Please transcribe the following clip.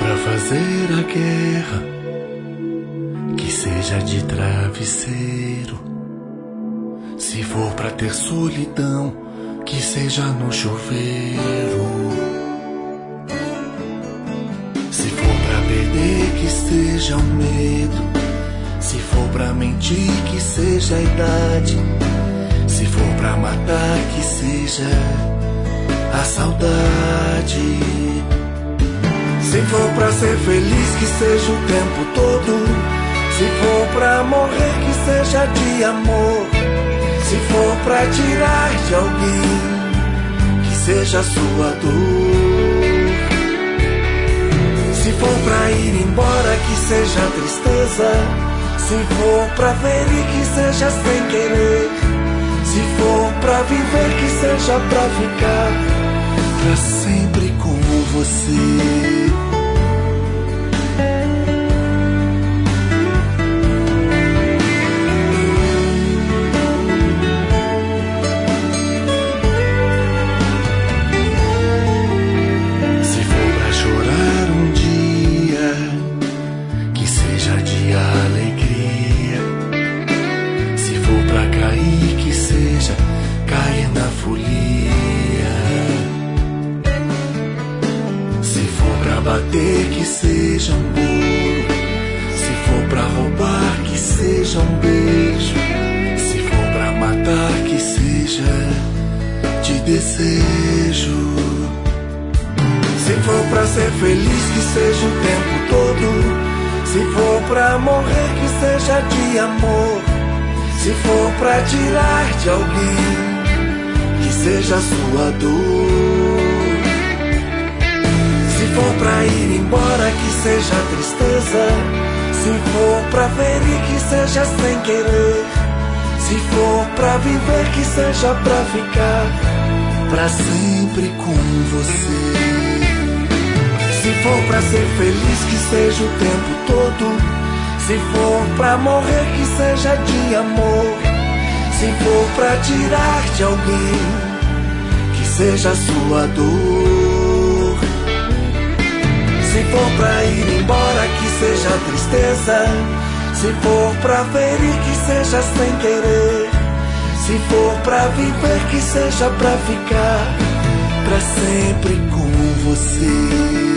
pra fazer a guerra, que seja de travesseiro. Se for pra ter solidão, que seja no chuveiro. Se for pra perder, que seja o medo. Se for pra mentir, que seja a idade. Se for pra matar, que seja a saudade. Se for pra ser feliz, que seja o tempo todo. Se for pra morrer, que seja de amor. Se for pra tirar de alguém, que seja a sua dor. Se for pra ir embora, que seja tristeza. Se for pra ver e que seja sem querer. Se for pra viver, que seja pra ficar pra sempre com você. Cair na folia. Se for pra bater, que seja um bolo. Se for pra roubar, que seja um beijo. Se for pra matar, que seja de desejo. Se for pra ser feliz, que seja o tempo todo. Se for pra morrer, que seja de amor. Se for pra tirar de alguém, que seja a sua dor. Se for pra ir embora, que seja tristeza. Se for pra ver e que seja sem querer. Se for pra viver, que seja pra ficar pra sempre com você. Se for pra ser feliz, que seja o tempo todo. Se for pra morrer, que seja de amor. Se for pra tirar de alguém, que seja a sua dor. Se for pra ir embora, que seja tristeza. Se for pra ver e que seja sem querer. Se for pra viver, que seja pra ficar pra sempre com você.